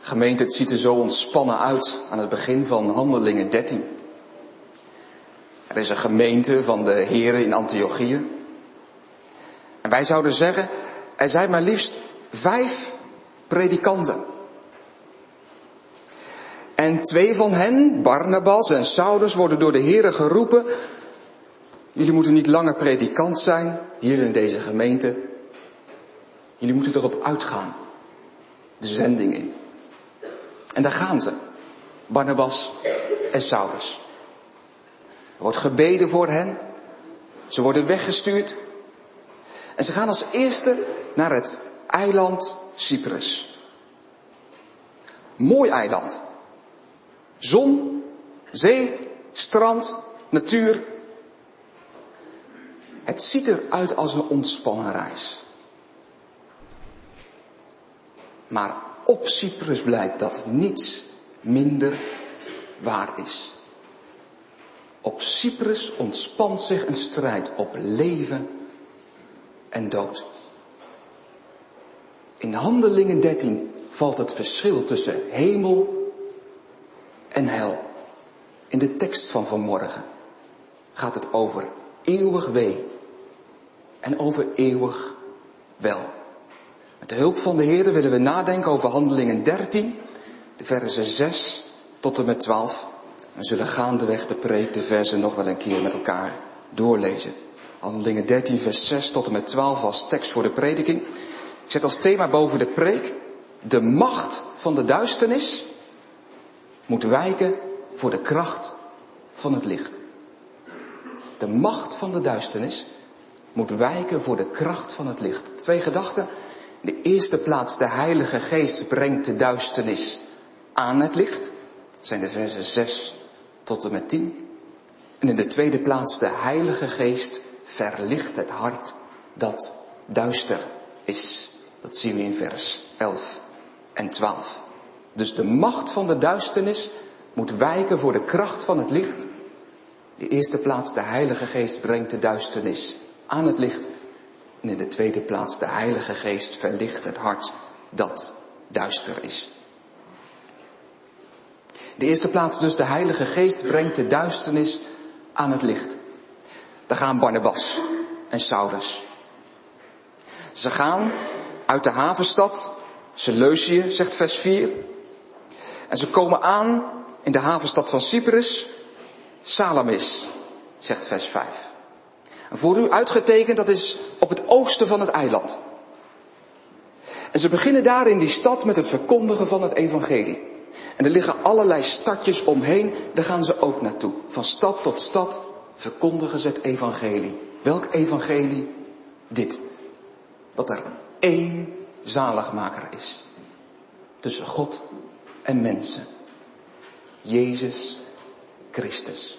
Gemeente, het ziet er zo ontspannen uit aan het begin van Handelingen 13. Er is een gemeente van de Heren in Antiochië. En wij zouden zeggen, er zijn maar liefst 5 predikanten. En 2 van hen, Barnabas en Saulus, worden door de Heren geroepen. Jullie moeten niet langer predikant zijn, hier in deze gemeente. Jullie moeten erop uitgaan. De zending in. En daar gaan ze. Barnabas en Saulus. Er wordt gebeden voor hen. Ze worden weggestuurd. En ze gaan als eerste naar het eiland Cyprus. Mooi eiland. Zon, zee, strand, natuur. Het ziet eruit als een ontspannen reis. Maar op Cyprus blijkt dat niets minder waar is. Op Cyprus ontspant zich een strijd op leven en dood. In Handelingen 13 valt het verschil tussen hemel en hel. In de tekst van vanmorgen gaat het over eeuwig wee en over eeuwig wel. Met de hulp van de Heer willen we nadenken over Handelingen 13, de versen 6 tot en met 12. We zullen gaandeweg de preek, de versen nog wel een keer met elkaar doorlezen. Handelingen 13 vers 6 tot en met 12 als tekst voor de prediking. Ik zet als thema boven de preek: de macht van de duisternis moet wijken voor de kracht van het licht. De macht van de duisternis moet wijken voor de kracht van het licht. 2 gedachten. In de eerste plaats, de Heilige Geest brengt de duisternis aan het licht. Dat zijn de versen 6 tot en met 10. En in de tweede plaats, de Heilige Geest verlicht het hart dat duister is. Dat zien we in vers 11 en 12. Dus de macht van de duisternis moet wijken voor de kracht van het licht. In de eerste plaats, de Heilige Geest brengt de duisternis aan het licht. En in de tweede plaats, de Heilige Geest verlicht het hart dat duister is. In de eerste plaats dus, de Heilige Geest brengt de duisternis aan het licht. Daar gaan Barnabas en Saulus. Ze gaan uit de havenstad Seleucië, zegt vers 4. En ze komen aan in de havenstad van Cyprus, Salamis, zegt vers 5. En voor u uitgetekend, dat is op het oosten van het eiland. En ze beginnen daar in die stad met het verkondigen van het evangelie. En er liggen allerlei stadjes omheen, daar gaan ze ook naartoe. Van stad tot stad verkondigen ze het evangelie. Welk evangelie? Dit. Dat er 1 zaligmaker is. Tussen God en mensen. Jezus Christus.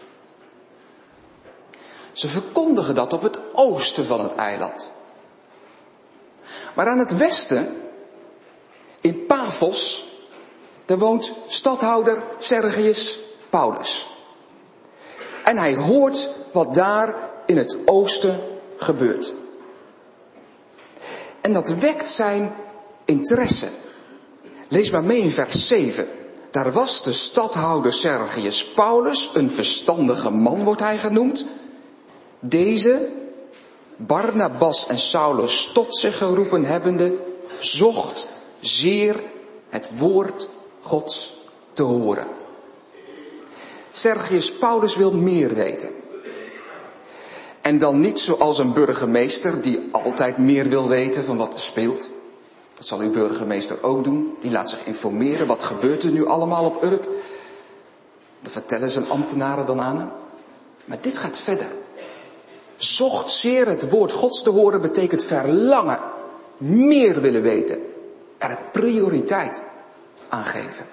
Ze verkondigen dat op het oosten van het eiland. Maar aan het westen, in Paphos, daar woont stadhouder Sergius Paulus. En hij hoort wat daar in het oosten gebeurt. En dat wekt zijn interesse. Lees maar mee in vers 7. Daar was de stadhouder Sergius Paulus, een verstandige man wordt hij genoemd. Deze, Barnabas en Saulus tot zich geroepen hebbende, zocht zeer het woord Gods te horen. Sergius Paulus wil meer weten. En dan niet zoals een burgemeester die altijd meer wil weten van wat er speelt. Dat zal uw burgemeester ook doen. Die laat zich informeren. Wat gebeurt er nu allemaal op Urk? Dat vertellen zijn ambtenaren dan aan hem. Maar dit gaat verder. Zocht zeer het woord Gods te horen betekent verlangen. Meer willen weten. Er prioriteit aan geven.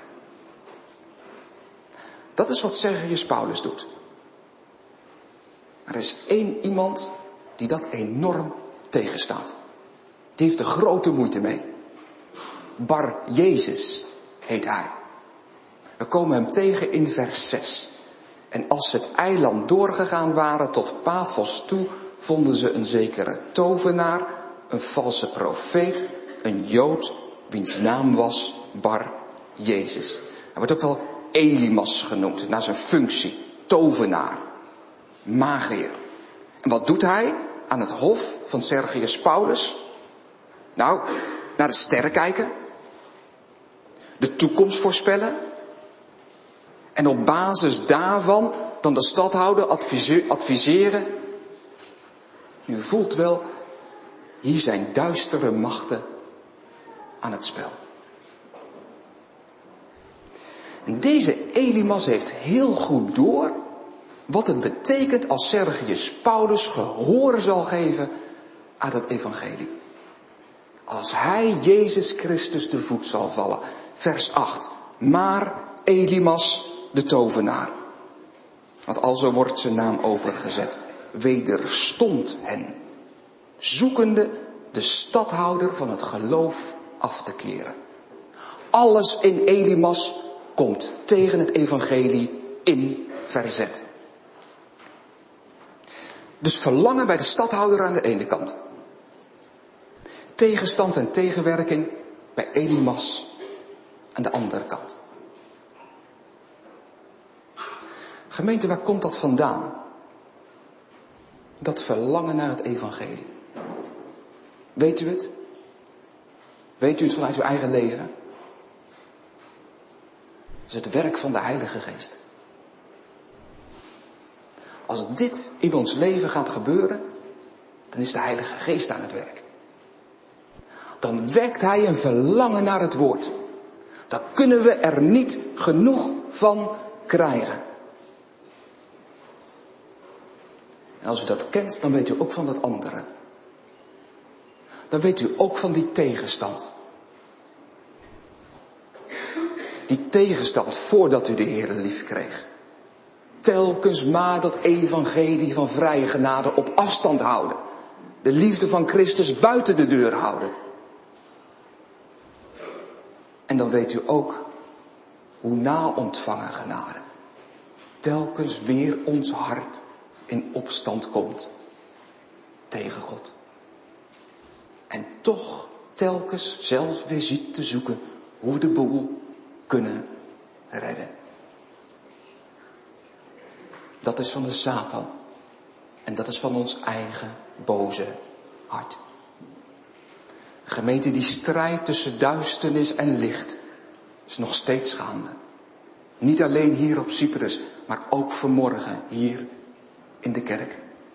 Dat is wat Sergius Paulus doet. Maar er is 1 iemand die dat enorm tegenstaat. Die heeft er grote moeite mee. Bar Jezus heet hij. We komen hem tegen in vers 6. En als ze het eiland doorgegaan waren tot Paphos toe, vonden ze een zekere tovenaar, een valse profeet, een Jood, wiens naam was Bar Jezus. Hij wordt ook wel Elimas genoemd, naar zijn functie. Tovenaar, magier. En wat doet hij aan het hof van Sergius Paulus? Nou, naar de sterren kijken. De toekomst voorspellen. En op basis daarvan dan de stadhouder adviseren. U voelt wel, hier zijn duistere machten aan het spel. En deze Elimas heeft heel goed door wat het betekent als Sergius Paulus gehoor zal geven aan het evangelie. Als hij Jezus Christus de voet zal vallen. Vers 8. Maar Elimas de tovenaar. Want alzo wordt zijn naam overgezet. Wederstond hen. Zoekende de stadhouder van het geloof af te keren. Alles in Elimas komt tegen het evangelie in verzet. Dus verlangen bij de stadhouder aan de ene kant. Tegenstand en tegenwerking bij Elimas aan de andere kant. Gemeente, waar komt dat vandaan? Dat verlangen naar het evangelie. Weet u het? Weet u het vanuit uw eigen leven? Het is het werk van de Heilige Geest. Als dit in ons leven gaat gebeuren, dan is de Heilige Geest aan het werk. Dan wekt Hij een verlangen naar het woord. Dan kunnen we er niet genoeg van krijgen. En als u dat kent, dan weet u ook van dat andere. Dan weet u ook van die tegenstand. Die tegenstand voordat u de Heer lief kreeg. Telkens maar dat evangelie van vrije genade op afstand houden. De liefde van Christus buiten de deur houden. En dan weet u ook hoe na ontvangen genade telkens weer ons hart in opstand komt tegen God. En toch telkens zelfs weer ziet te zoeken hoe we de boel kunnen redden. Dat is van de Satan. En dat is van ons eigen boze hart. Gemeente, die strijd tussen duisternis en licht is nog steeds gaande. Niet alleen hier op Cyprus, maar ook vanmorgen hier in de kerk.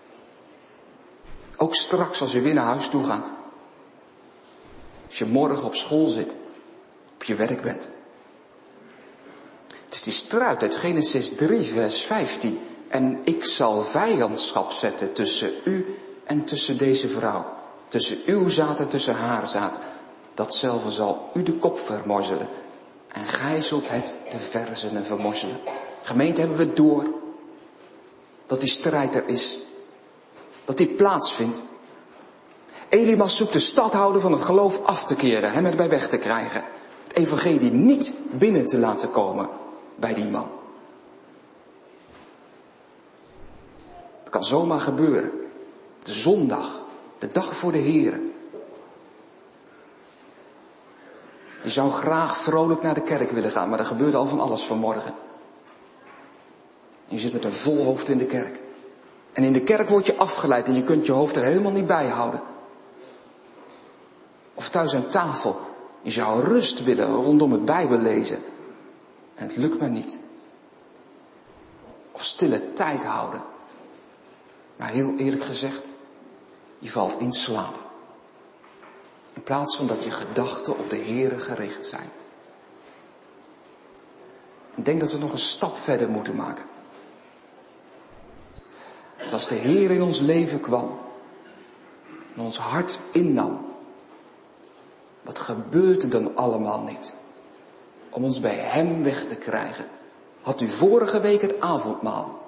Ook straks als je weer naar huis toe gaat. Als je morgen op school zit, op je werk bent. Het is die strijd uit Genesis 3 vers 15. En ik zal vijandschap zetten tussen u en tussen deze vrouw. Tussen uw zaad en tussen haar zaad. Datzelfde zal u de kop vermorzelen. En gij zult het de verzenen vermorzelen. Gemeente, hebben we het door dat die strijd er is. Dat die plaatsvindt. Elimas zoekt de stadhouder van het geloof af te keren. Hem erbij weg te krijgen. Het evangelie niet binnen te laten komen bij die man. Het kan zomaar gebeuren. De zondag. De dag voor de Heer. Je zou graag vrolijk naar de kerk willen gaan, maar er gebeurde al van alles vanmorgen. Je zit met een vol hoofd in de kerk. En in de kerk word je afgeleid en je kunt je hoofd er helemaal niet bij houden. Of thuis aan tafel. Je zou rust willen rondom het Bijbellezen. En het lukt maar niet. Of stille tijd houden. Maar heel eerlijk gezegd, je valt in slaap. In plaats van dat je gedachten op de Heere gericht zijn. Ik denk dat we nog een stap verder moeten maken. Dat als de Heer in ons leven kwam. En ons hart innam. Wat gebeurt er dan allemaal niet? Om ons bij Hem weg te krijgen. Had u vorige week het avondmaal.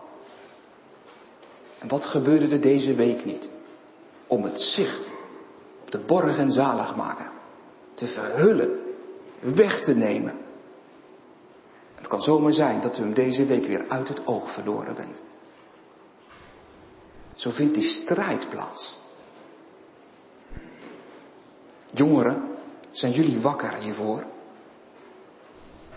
En wat gebeurde er deze week niet? Om het zicht op de borg en zaligmaker te verhullen, weg te nemen. Het kan zomaar zijn dat u hem deze week weer uit het oog verloren bent. Zo vindt die strijd plaats. Jongeren, zijn jullie wakker hiervoor?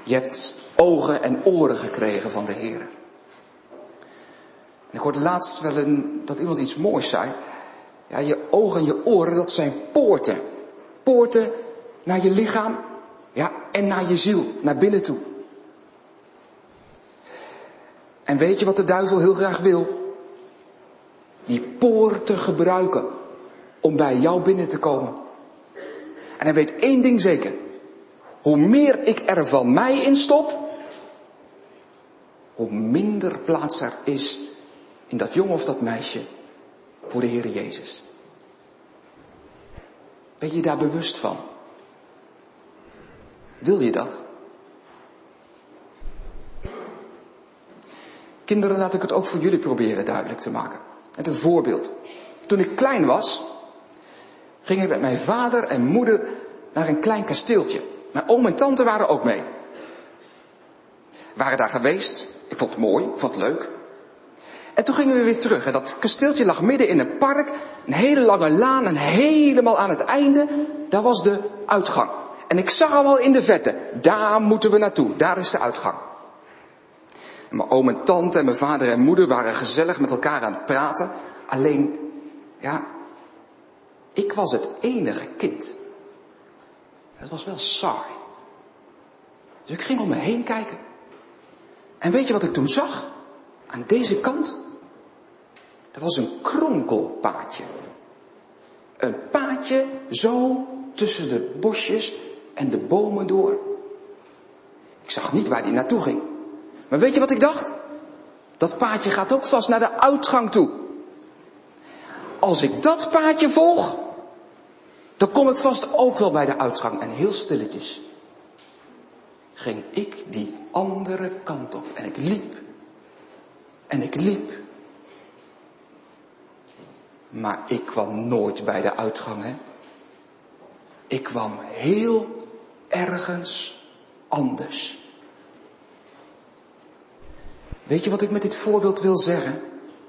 Je hebt ogen en oren gekregen van de Heer. En ik hoorde laatst wel dat iemand iets moois zei. Ja, je ogen en je oren, dat zijn poorten. Poorten naar je lichaam, ja, en naar je ziel, naar binnen toe. En weet je wat de duivel heel graag wil? Die poorten gebruiken om bij jou binnen te komen. En hij weet één ding zeker. Hoe meer ik er van mij in stop, hoe minder plaats er is in dat jongen of dat meisje voor de Heer Jezus. Ben je daar bewust van? Wil je dat? Kinderen, laat ik het ook voor jullie proberen duidelijk te maken. Met een voorbeeld. Toen ik klein was, ging ik met mijn vader en moeder naar een klein kasteeltje. Mijn oom en tante waren ook mee. We waren daar geweest. Ik vond het mooi, ik vond het leuk. En toen gingen we weer terug. En dat kasteeltje lag midden in een park. Een hele lange laan en helemaal aan het einde, daar was de uitgang. En ik zag hem al in de vette. Daar moeten we naartoe. Daar is de uitgang. En mijn oom en tante en mijn vader en moeder waren gezellig met elkaar aan het praten. Alleen, ja, ik was het enige kind. Het was wel saai. Dus ik ging om me heen kijken. En weet je wat ik toen zag? Aan deze kant, er was een kronkelpaadje. Een paadje zo tussen de bosjes en de bomen door. Ik zag niet waar die naartoe ging. Maar weet je wat ik dacht? Dat paadje gaat ook vast naar de uitgang toe. Als ik dat paadje volg, dan kom ik vast ook wel bij de uitgang. En heel stilletjes ging ik die andere kant op. En ik liep. En ik liep. Maar ik kwam nooit bij de uitgang, hè. Ik kwam heel ergens anders. Weet je wat ik met dit voorbeeld wil zeggen?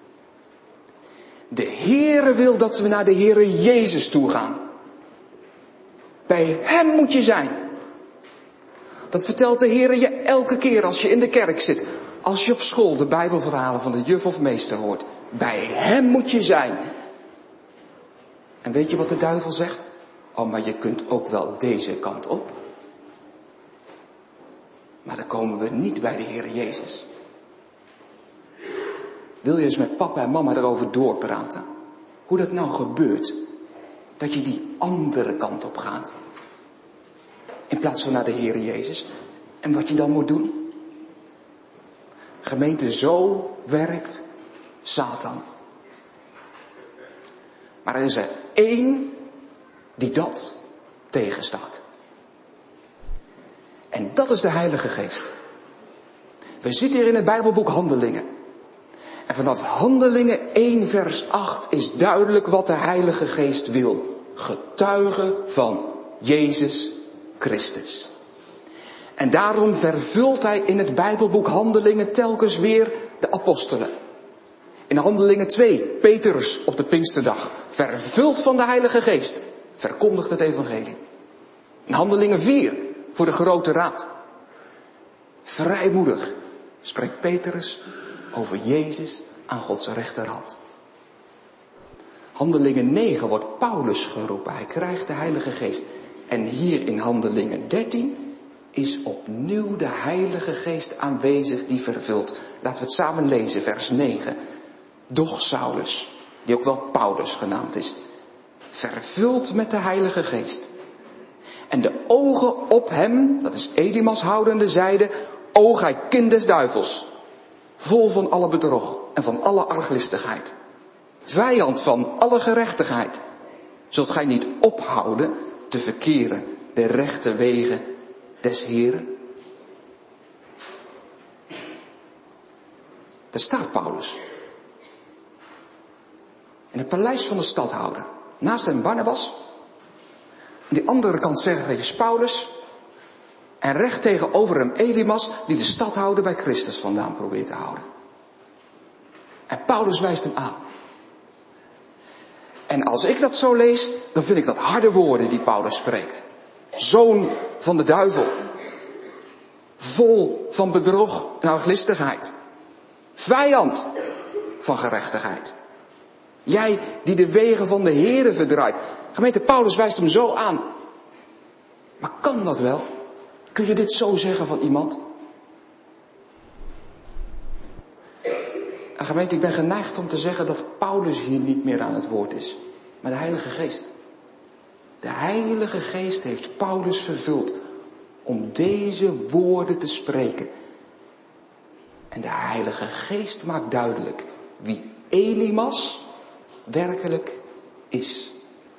De Heere wil dat we naar de Heere Jezus toe gaan. Bij Hem moet je zijn. Dat vertelt de Heere je elke keer als je in de kerk zit. Als je op school de Bijbelverhalen van de juf of meester hoort. Bij Hem moet je zijn. En weet je wat de duivel zegt? Oh, maar je kunt ook wel deze kant op. Maar dan komen we niet bij de Heere Jezus. Wil je eens met papa en mama erover doorpraten? Hoe dat nou gebeurt. Dat je die andere kant op gaat. In plaats van naar de Heere Jezus. En wat je dan moet doen? Gemeente, zo werkt Satan. Maar er is er één die dat tegenstaat. En dat is de Heilige Geest. We zitten hier in het Bijbelboek Handelingen. En vanaf Handelingen 1 vers 8 is duidelijk wat de Heilige Geest wil. Getuigen van Jezus Christus. En daarom vervult hij in het Bijbelboek Handelingen telkens weer de apostelen. In Handelingen 2, Petrus op de Pinksterdag, vervuld van de Heilige Geest, verkondigt het evangelie. In Handelingen 4, voor de Grote Raad. Vrijmoedig spreekt Petrus over Jezus aan Gods rechterhand. Handelingen 9 wordt Paulus geroepen, hij krijgt de Heilige Geest. En hier in Handelingen 13 is opnieuw de Heilige Geest aanwezig die vervult. Laten we het samen lezen, vers 9. Doch Saulus, die ook wel Paulus genaamd is, vervuld met de Heilige Geest. En de ogen op hem, dat is Elimas houdende, zeiden, o gij kind des duivels, vol van alle bedrog en van alle arglistigheid, vijand van alle gerechtigheid, zult gij niet ophouden te verkeren de rechte wegen des Heeren? Daar staat Paulus. In het paleis van de stadhouder. Naast hem Barnabas. Aan die andere kant Sergius Paulus. En recht tegenover hem Elimas, die de stadhouder bij Christus vandaan probeert te houden. En Paulus wijst hem aan. En als ik dat zo lees, dan vind ik dat harde woorden die Paulus spreekt. Zoon van de duivel. Vol van bedrog en arglistigheid. Vijand van gerechtigheid. Jij die de wegen van de Heere verdraait. Gemeente, Paulus wijst hem zo aan. Maar kan dat wel? Kun je dit zo zeggen van iemand? En gemeente, ik ben geneigd om te zeggen dat Paulus hier niet meer aan het woord is. Maar de Heilige Geest. De Heilige Geest heeft Paulus vervuld om deze woorden te spreken. En de Heilige Geest maakt duidelijk wie Elimas werkelijk is.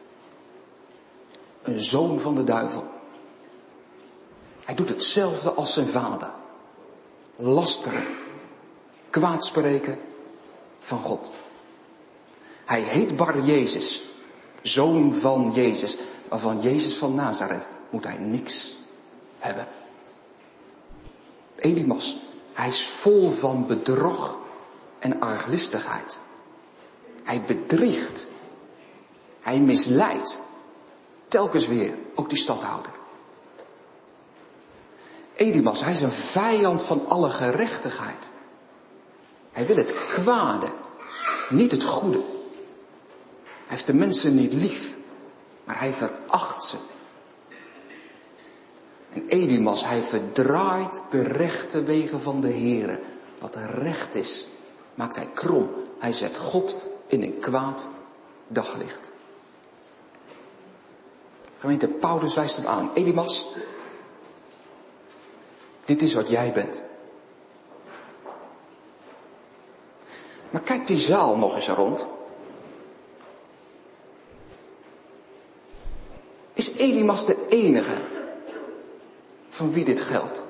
Een zoon van de duivel. Hij doet hetzelfde als zijn vader. Lasteren. Kwaadspreken van God. Hij heet Bar Jezus. Zoon van Jezus. Maar van Jezus van Nazareth moet hij niks hebben. Elimas. Hij is vol van bedrog en arglistigheid. Hij bedriegt. Hij misleidt. Telkens weer, ook die stadhouder. Elimas, hij is een vijand van alle gerechtigheid. Hij wil het kwade, niet het goede. Hij heeft de mensen niet lief, maar hij veracht ze. En Elimas, hij verdraait de rechte wegen van de Heere. Wat recht is, maakt hij krom. Hij zet God in een kwaad daglicht. Gemeente, Paulus wijst hem aan. Elimas, dit is wat jij bent. Maar kijk die zaal nog eens rond. Is Elimas de enige van wie dit geldt?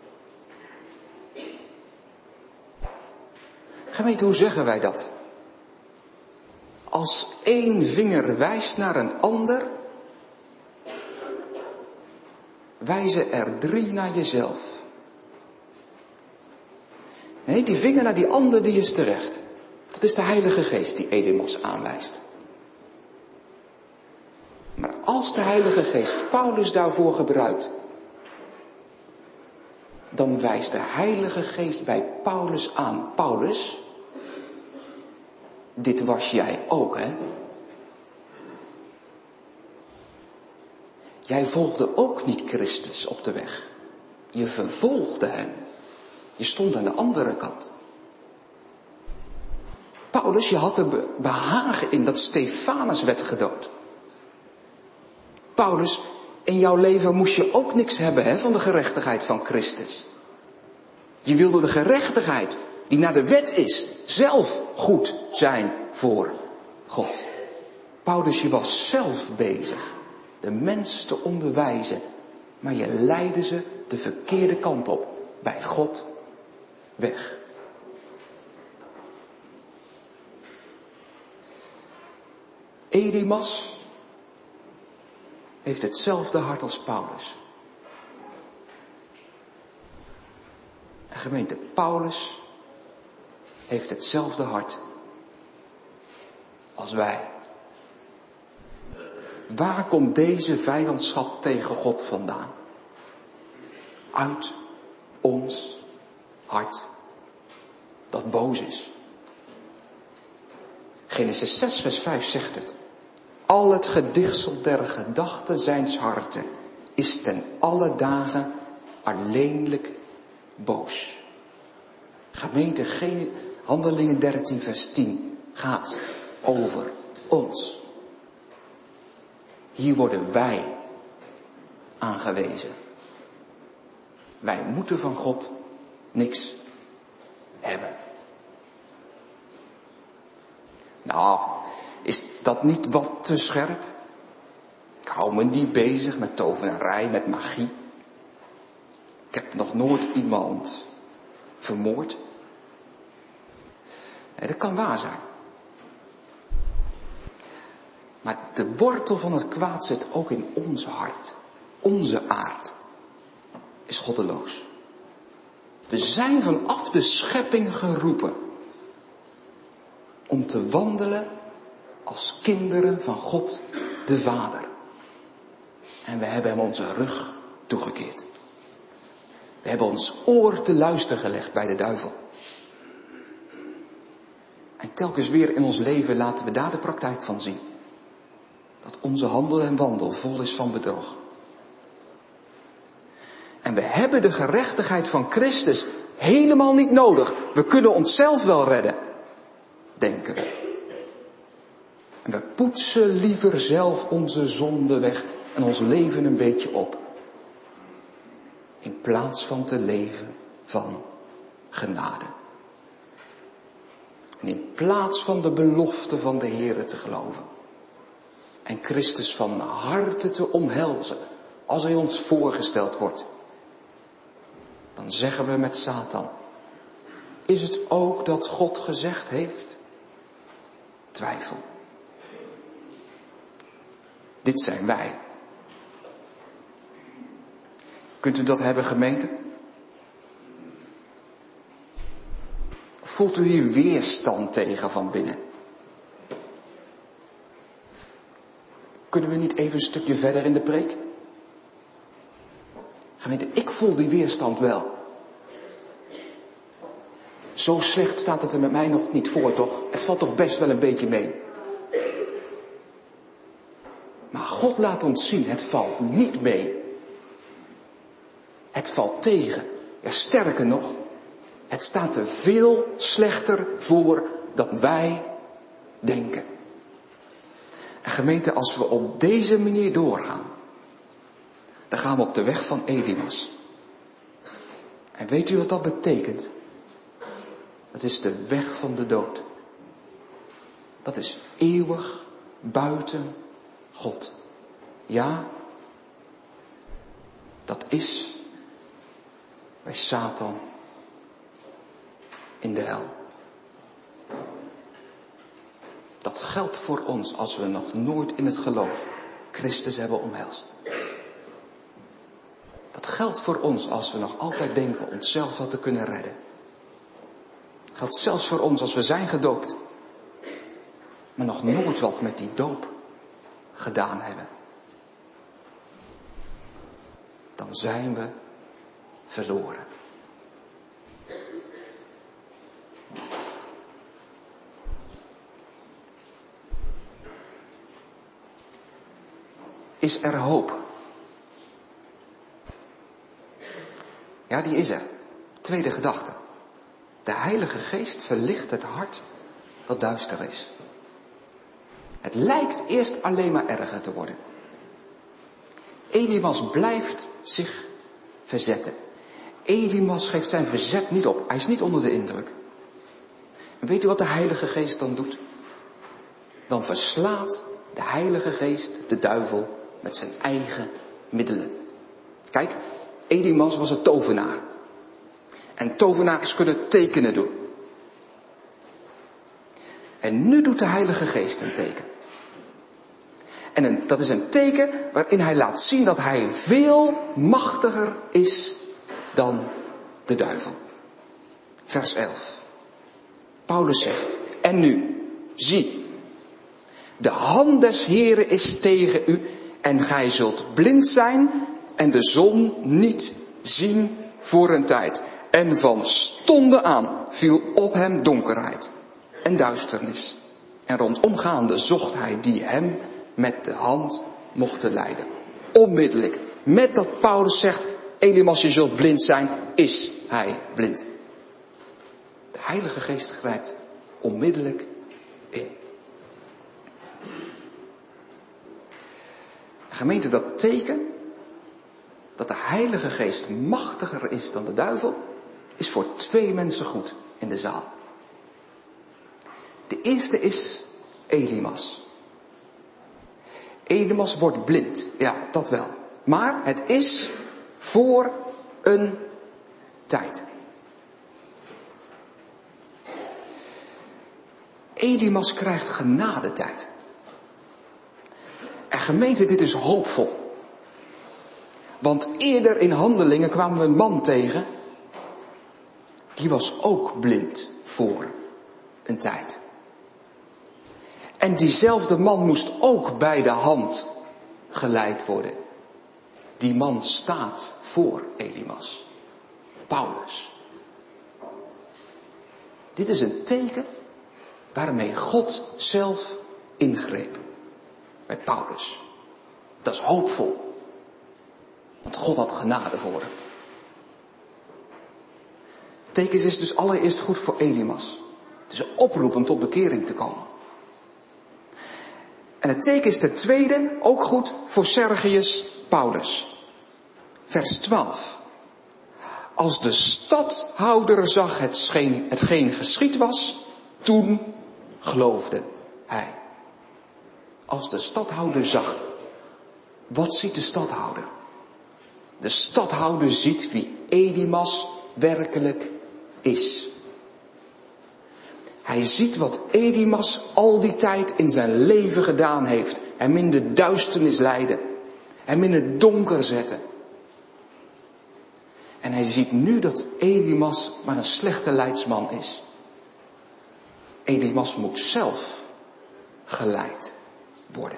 Gemeente, hoe zeggen wij dat? Als één vinger wijst naar een ander, wijzen er 3 naar jezelf. Nee, die vinger naar die ander, die is terecht. Dat is de Heilige Geest die Elimas aanwijst. Maar als de Heilige Geest Paulus daarvoor gebruikt, dan wijst de Heilige Geest bij Paulus aan. Paulus, dit was jij ook, hè? Jij volgde ook niet Christus op de weg. Je vervolgde hem. Je stond aan de andere kant. Paulus, je had er behagen in dat Stefanus werd gedood. Paulus, in jouw leven moest je ook niks hebben, hè, van de gerechtigheid van Christus. Je wilde de gerechtigheid die naar de wet is, zelf goed zijn voor God. Paulus, je was zelf bezig de mens te onderwijzen, maar je leidde ze de verkeerde kant op, bij God weg. Elimas heeft hetzelfde hart als Paulus. En gemeente, Paulus heeft hetzelfde hart als wij. Waar komt deze vijandschap tegen God vandaan? Uit ons hart, dat boos is. Genesis 6 vers 5 zegt het. Al het gedichtsel der gedachten zijns harten is ten alle dagen alleenlijk boos. Gemeente, Handelingen 13 vers 10 gaat over ons. Hier worden wij aangewezen. Wij moeten van God niks hebben. Nou, is dat niet wat te scherp? Ik hou me niet bezig met tovenarij, met magie. Ik heb nog nooit iemand vermoord. Nee, dat kan waar zijn. Maar de wortel van het kwaad zit ook in ons hart. Onze aard is goddeloos. We zijn vanaf de schepping geroepen om te wandelen als kinderen van God de Vader. En we hebben hem onze rug toegekeerd. We hebben ons oor te luisteren gelegd bij de duivel. En telkens weer in ons leven laten we daar de praktijk van zien. Dat onze handel en wandel vol is van bedrog. En we hebben de gerechtigheid van Christus helemaal niet nodig. We kunnen onszelf wel redden, denken we. En we poetsen liever zelf onze zonde weg en ons leven een beetje op. In plaats van te leven van genade. En in plaats van de belofte van de Heere te geloven. En Christus van harte te omhelzen als hij ons voorgesteld wordt. Dan zeggen we met Satan, is het ook dat God gezegd heeft? Twijfel. Dit zijn wij. Kunt u dat hebben, gemeente? Voelt u hier weerstand tegen van binnen? Kunnen we niet even een stukje verder in de preek? Gemeente, ik voel die weerstand wel. Zo slecht staat het er met mij nog niet voor, toch? Het valt toch best wel een beetje mee. Maar God laat ons zien, het valt niet mee. Het valt tegen. Ja, sterker nog, het staat er veel slechter voor dan wij denken. En gemeente, als we op deze manier doorgaan, dan gaan we op de weg van Elimas. En weet u wat dat betekent? Dat is de weg van de dood. Dat is eeuwig buiten God. Ja, dat is bij Satan in de hel. Dat geldt voor ons als we nog nooit in het geloof Christus hebben omhelst. Dat geldt voor ons als we nog altijd denken onszelf wel te kunnen redden. Dat geldt zelfs voor ons als we zijn gedoopt, maar nog nooit wat met die doop gedaan hebben. Dan zijn we verloren. Is er hoop? Ja, die is er. Tweede gedachte. De Heilige Geest verlicht het hart dat duister is. Het lijkt eerst alleen maar erger te worden. Elimas blijft zich verzetten. Elimas geeft zijn verzet niet op. Hij is niet onder de indruk. En weet u wat de Heilige Geest dan doet? Dan verslaat de Heilige Geest de duivel met zijn eigen middelen. Kijk, Elimas was een tovenaar. En tovenaars kunnen tekenen doen. En nu doet de Heilige Geest een teken. En dat is een teken waarin hij laat zien dat hij veel machtiger is dan de duivel. Vers 11. Paulus zegt, en nu, zie, de hand des Heeren is tegen u en gij zult blind zijn en de zon niet zien voor een tijd. En van stonden aan viel op hem donkerheid en duisternis. En rondomgaande zocht hij die hem met de hand mochten leiden. Onmiddellijk, met dat Paulus zegt, Elimas, je zult blind zijn, is hij blind. De Heilige Geest grijpt onmiddellijk in. Gemeente, dat teken dat de Heilige Geest machtiger is dan de duivel, is voor 2 mensen goed in de zaal. De eerste is Elimas. Elimas wordt blind, ja, dat wel. Maar het is voor een tijd. Elimas krijgt genadetijd. En gemeente, dit is hoopvol. Want eerder in Handelingen kwamen we een man tegen. Die was ook blind voor een tijd. En diezelfde man moest ook bij de hand geleid worden. Die man staat voor Elimas. Paulus. Dit is een teken waarmee God zelf ingreep bij Paulus. Dat is hoopvol. Want God had genade voor hem. Het teken is dus allereerst goed voor Elimas. Het is een oproep om tot bekering te komen. En het teken is ten tweede ook goed voor Sergius Paulus. Vers 12. Als de stadhouder zag hetgeen geschied was, toen geloofde hij. Als de stadhouder zag. Wat ziet de stadhouder? De stadhouder ziet wie Elimas werkelijk is. Hij ziet wat Elimas al die tijd in zijn leven gedaan heeft. Hem in de duisternis leiden. Hem in het donker zetten. En hij ziet nu dat Elimas maar een slechte leidsman is. Elimas moet zelf geleid worden.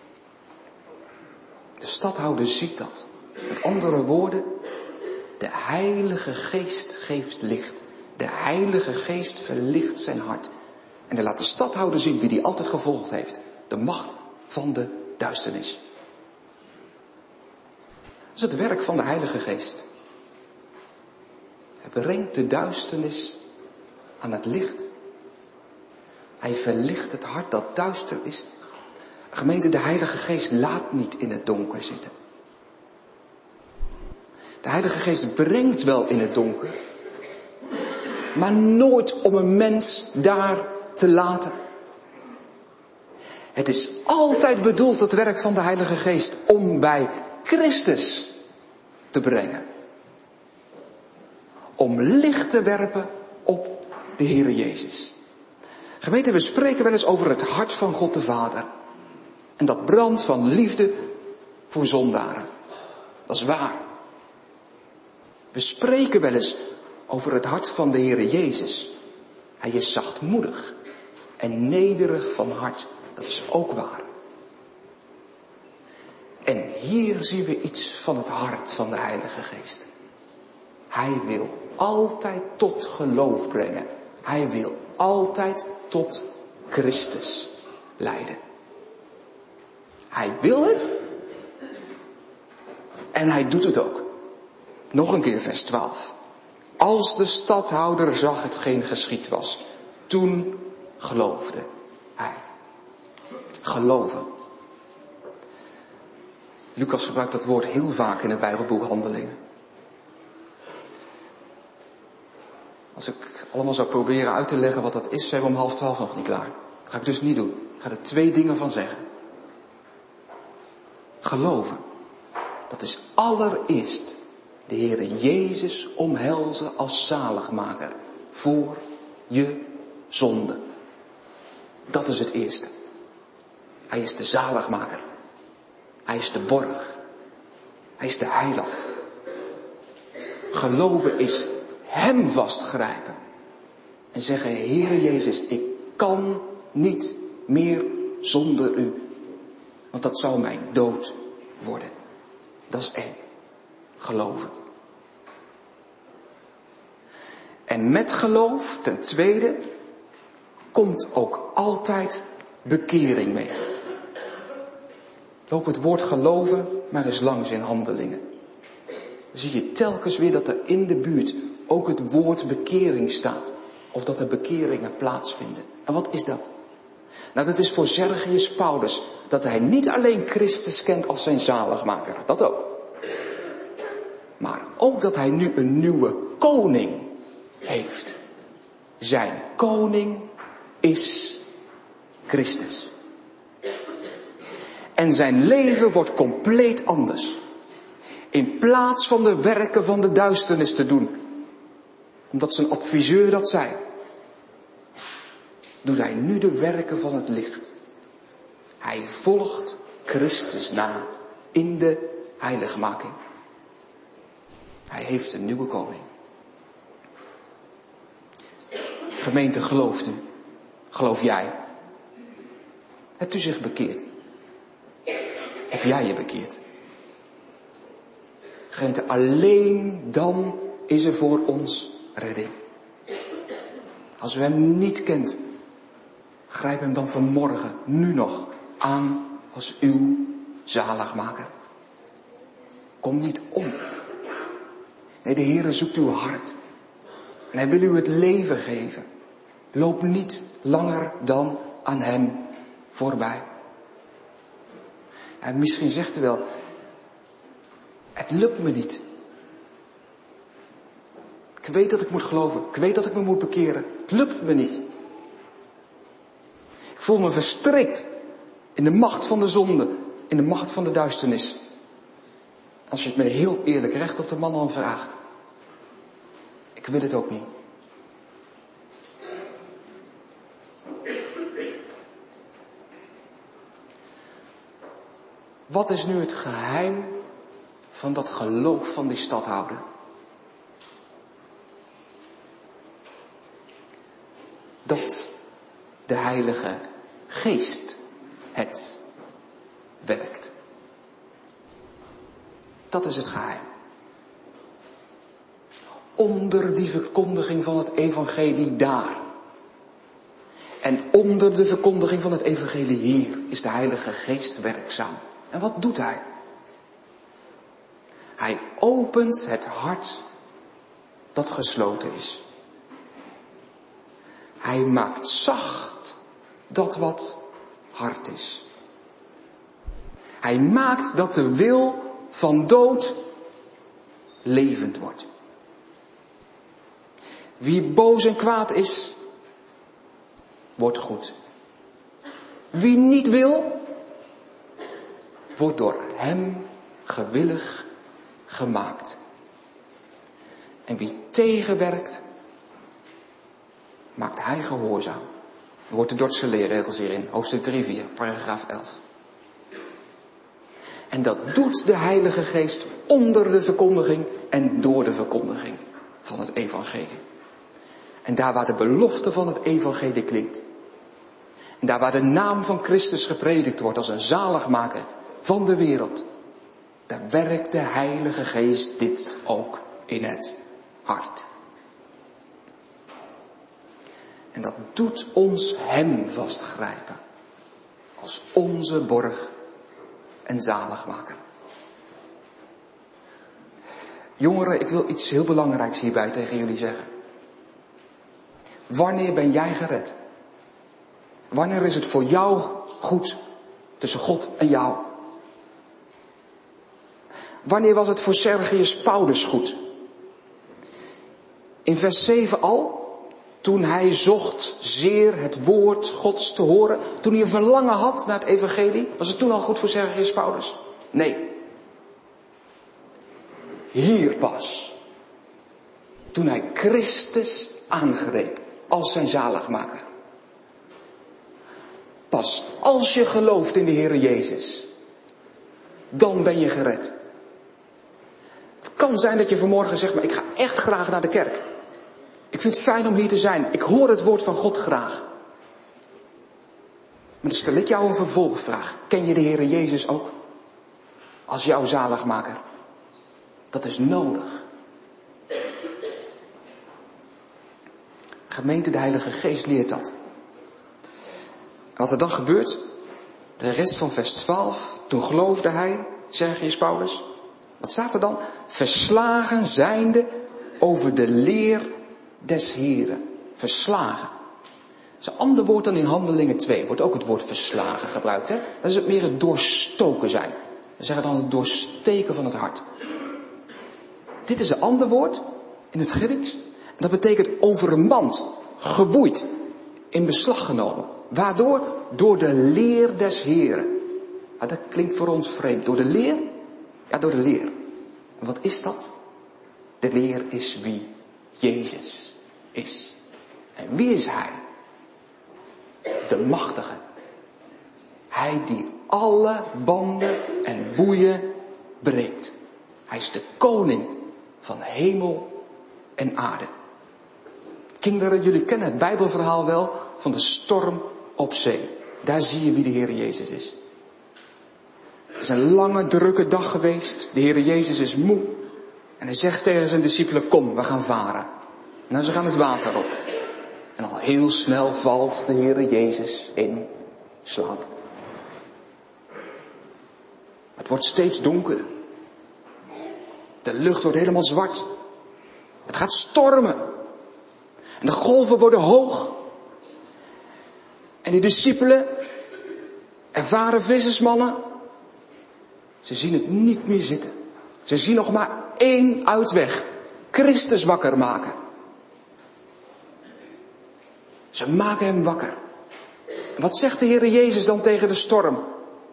De stadhouder ziet dat. Met andere woorden, de Heilige Geest geeft licht. De Heilige Geest verlicht zijn hart. En hij laat de stadhouder zien wie die altijd gevolgd heeft. De macht van de duisternis. Dat is het werk van de Heilige Geest. Hij brengt de duisternis aan het licht. Hij verlicht het hart dat duister is. Gemeente, de Heilige Geest laat niet in het donker zitten. De Heilige Geest brengt wel in het donker. Maar nooit om een mens daar te laten. Het is altijd bedoeld, het werk van de Heilige Geest, om bij Christus te brengen. Om licht te werpen op de Heere Jezus. Gemeente, we spreken wel eens over het hart van God de Vader. En dat brandt van liefde voor zondaren. Dat is waar. We spreken wel eens over het hart van de Heere Jezus. Hij is zachtmoedig en nederig van hart. Dat is ook waar. En hier zien we iets van het hart van de Heilige Geest. Hij wil altijd tot geloof brengen. Hij wil altijd tot Christus leiden. Hij wil het. En hij doet het ook. Nog een keer vers 12. Als de stadhouder zag hetgeen geschied was, toen geloofde hij. Geloven. Lucas gebruikt dat woord heel vaak in het Bijbelboek Handelingen. Als ik allemaal zou proberen uit te leggen wat dat is, zijn we om 11:30 nog niet klaar. Dat ga ik dus niet doen. Ik ga er 2 dingen van zeggen. Geloven. Dat is allereerst de Heere Jezus omhelzen als zaligmaker. Voor je zonde. Dat is het eerste. Hij is de zaligmaker. Hij is de borg. Hij is de heiland. Geloven is hem vastgrijpen. En zeggen, Heere Jezus, ik kan niet meer zonder u. Want dat zou mijn dood worden. Dat is 1. Geloven. En met geloof, ten tweede, komt ook altijd bekering mee. Loop het woord geloven maar eens langs in Handelingen. Dan zie je telkens weer dat er in de buurt ook het woord bekering staat. Of dat er bekeringen plaatsvinden. En wat is dat? Nou, dat is voor Sergius Paulus dat hij niet alleen Christus kent als zijn zaligmaker. Dat ook. Maar ook dat hij nu een nieuwe koning heeft. Zijn koning is Christus. En zijn leven wordt compleet anders. In plaats van de werken van de duisternis te doen, omdat zijn adviseur dat zei, doet hij nu de werken van het licht. Hij volgt Christus na in de heiligmaking. Hij heeft een nieuwe koning. Gemeente, gelooft u? Geloof jij? Hebt u zich bekeerd? Heb jij je bekeerd? Gemeente, alleen dan is er voor ons redding. Als u hem niet kent, grijp hem dan vanmorgen, nu nog, aan als uw zaligmaker. Kom niet om. Nee, de Heere zoekt uw hart. En hij wil u het leven geven. Loop niet langer dan aan hem voorbij. En misschien zegt u wel, het lukt me niet. Ik weet dat ik moet geloven. Ik weet dat ik me moet bekeren. Het lukt me niet. Ik voel me verstrikt in de macht van de zonde. In de macht van de duisternis. Als je het me heel eerlijk recht op de man al vraagt. Ik wil het ook niet. Wat is nu het geheim van dat geloof van die stadhouder? Dat de Heilige Geest het werkt. Dat is het geheim. Onder die verkondiging van het evangelie daar. En onder de verkondiging van het evangelie hier is de Heilige Geest werkzaam. En wat doet hij? Hij opent het hart dat gesloten is. Hij maakt zacht dat wat hard is. Hij maakt dat de wil van dood levend wordt. Wie boos en kwaad is, wordt goed. Wie niet wil, wordt door hem gewillig gemaakt. En wie tegenwerkt, maakt hij gehoorzaam. Er wordt de Dordtse leerregels hierin, hoofdstuk 3:4, paragraaf 11. En dat doet de Heilige Geest onder de verkondiging en door de verkondiging van het evangelie. En daar waar de belofte van het evangelie klinkt. En daar waar de naam van Christus gepredikt wordt als een zaligmaker van de wereld. Daar werkt de Heilige Geest dit ook in het hart. En dat doet ons hem vastgrijpen. Als onze borg en zaligmaker. Jongeren, ik wil iets heel belangrijks hierbij tegen jullie zeggen. Wanneer ben jij gered? Wanneer is het voor jou goed tussen God en jou? Wanneer was het voor Sergius Paulus goed? In vers 7 al, toen hij zocht zeer het woord Gods te horen, toen hij een verlangen had naar het evangelie, was het toen al goed voor Sergius Paulus? Nee. Hier pas, toen hij Christus aangreep als zijn zaligmaker. Pas als je gelooft in de Heere Jezus, dan ben je gered. Het kan zijn dat je vanmorgen zegt, maar ik ga echt graag naar de kerk. Ik vind het fijn om hier te zijn. Ik hoor het woord van God graag. Maar dan stel ik jou een vervolgvraag. Ken je de Heere Jezus ook? Als jouw zaligmaker. Dat is nodig. Gemeente, de Heilige Geest leert dat. En wat er dan gebeurt, de rest van vers 12, toen geloofde hij, Sergius Paulus. Wat staat er dan? Verslagen zijnde over de leer des Heren. Verslagen. Dat is een ander woord dan in Handelingen 2. Wordt ook het woord verslagen gebruikt. Hè? Dat is het meer het doorstoken zijn. We zeggen dan het doorsteken van het hart. Dit is een ander woord in het Grieks. En dat betekent overmand, geboeid, in beslag genomen. Waardoor? Door de leer des Heren. Ah, dat klinkt voor ons vreemd. Door de leer? Ja, door de leer. En wat is dat? De leer is wie Jezus is. En wie is hij? De machtige. Hij die alle banden en boeien breekt. Hij is de koning van hemel en aarde. Kinderen, jullie kennen het Bijbelverhaal wel van de storm op zee. Daar zie je wie de Heer Jezus is. Het is een lange, drukke dag geweest. De Heer Jezus is moe. En hij zegt tegen zijn discipelen, kom, we gaan varen. Nou, ze gaan het water op. En al heel snel valt de Heere Jezus in slaap. Het wordt steeds donkerder. De lucht wordt helemaal zwart. Het gaat stormen. En de golven worden hoog. En die discipelen, ervaren vissersmannen, ze zien het niet meer zitten. Ze zien nog maar één uitweg. Christus wakker maken. Ze maken hem wakker. En wat zegt de Heere Jezus dan tegen de storm?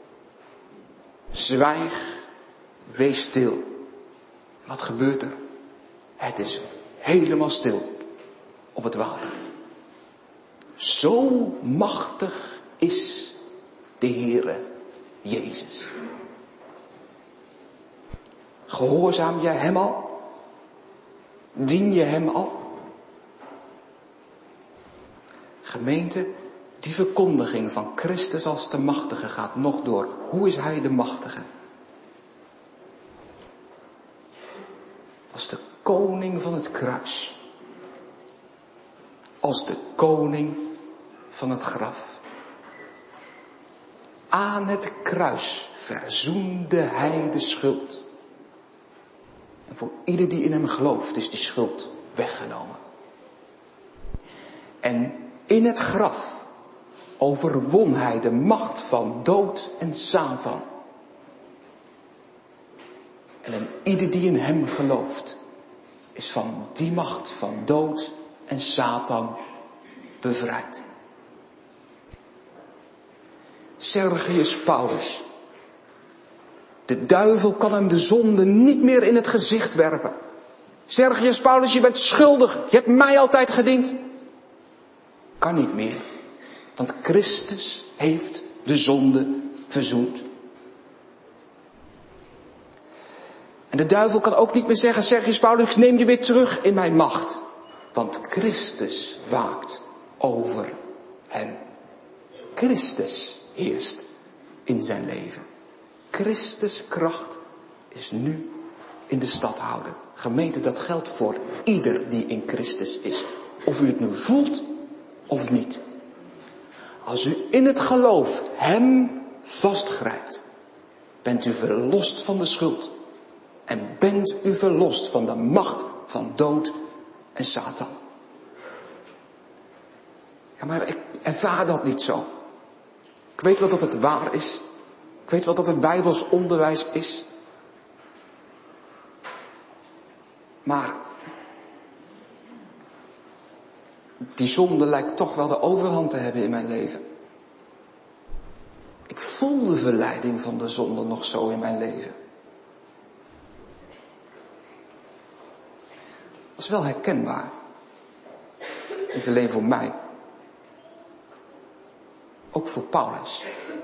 Zwijg, wees stil. Wat gebeurt er? Het is helemaal stil op het water. Zo machtig is de Heere Jezus. Gehoorzaam jij hem al? Dien je hem al? Gemeente, die verkondiging van Christus als de machtige gaat nog door. Hoe is hij de machtige? Als de koning van het kruis. Als de koning van het graf. Aan het kruis verzoende hij de schuld. En voor ieder die in hem gelooft is die schuld weggenomen. En in het graf overwon hij de macht van dood en Satan. En ieder die in hem gelooft is van die macht van dood en Satan bevrijd. Sergius Paulus. De duivel kan hem de zonde niet meer in het gezicht werpen. Sergius Paulus, je bent schuldig. Je hebt mij altijd gediend. Kan niet meer. Want Christus heeft de zonde verzoend. En de duivel kan ook niet meer zeggen, Sergius Paulus, ik neem je weer terug in mijn macht. Want Christus waakt over hem. Christus heerst in zijn leven. Christus kracht is nu in de stadhouder. Gemeente, dat geldt voor ieder die in Christus is. Of u het nu voelt of niet. Als u in het geloof hem vastgrijpt, bent u verlost van de schuld. En bent u verlost van de macht van dood en Satan. Ja, maar ik ervaar dat niet zo. Ik weet wel dat het waar is. Ik weet wel dat het Bijbels onderwijs is. Maar die zonde lijkt toch wel de overhand te hebben in mijn leven. Ik voel de verleiding van de zonde nog zo in mijn leven. Dat is wel herkenbaar. Niet alleen voor mij. Ook voor Paulus.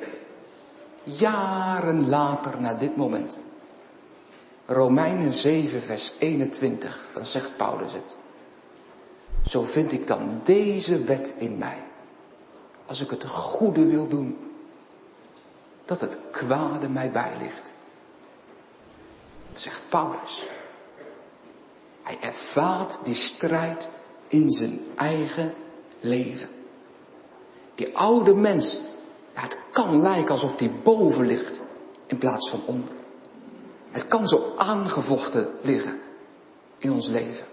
Jaren later na dit moment. Romeinen 7 vers 21. Dan zegt Paulus het. Zo vind ik dan deze wet in mij. Als ik het goede wil doen. Dat het kwade mij bijligt. Dat zegt Paulus. Hij ervaart die strijd in zijn eigen leven. Die oude mens, ja, het kan lijken alsof die boven ligt in plaats van onder. Het kan zo aangevochten liggen in ons leven.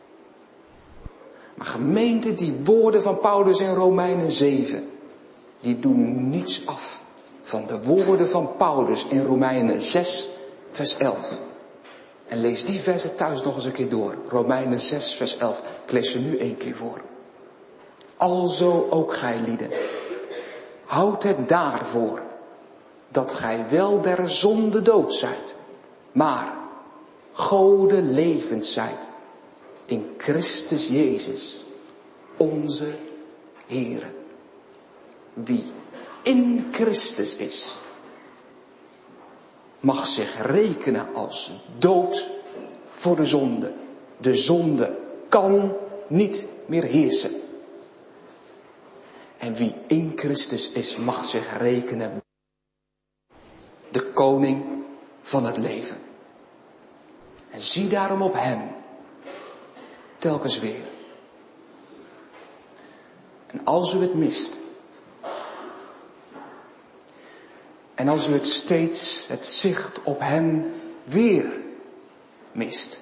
Maar gemeente, die woorden van Paulus in Romeinen 7, die doen niets af van de woorden van Paulus in Romeinen 6 vers 11. En lees die versen thuis nog eens een keer door. Romeinen 6 vers 11. Ik lees ze nu 1 keer voor. Alzo ook gij lieden. Houd het daarvoor. Dat gij wel der zonde dood zijt. Maar Gode levend zijt. In Christus Jezus. Onze Heere. Wie in Christus is. Mag zich rekenen als dood voor de zonde. De zonde kan niet meer heersen. En wie in Christus is, mag zich rekenen de koning van het leven. En zie daarom op hem. Telkens weer. En als u het mist. En als u het steeds, het zicht op hem weer mist.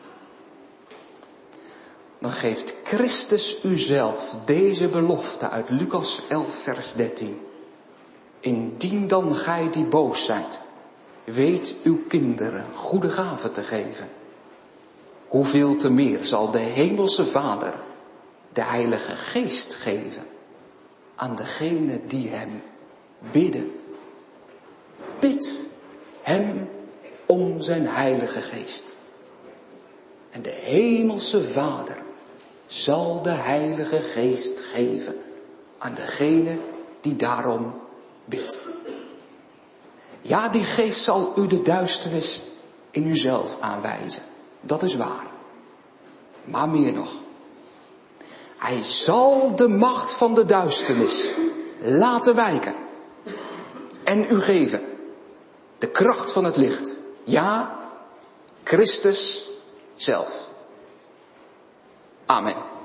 Dan geeft Christus uzelf deze belofte uit Lucas 11 vers 13. Indien dan gij die boos zijt, weet uw kinderen goede gaven te geven. Hoeveel te meer zal de hemelse Vader de Heilige Geest geven aan degenen die hem bidden. Bid hem om zijn Heilige Geest. En de hemelse Vader zal de Heilige Geest geven aan degene die daarom bidt. Ja, die Geest zal u de duisternis in uzelf aanwijzen. Dat is waar. Maar meer nog. Hij zal de macht van de duisternis laten wijken. En u geven de kracht van het licht. Ja, Christus zelf. Amen.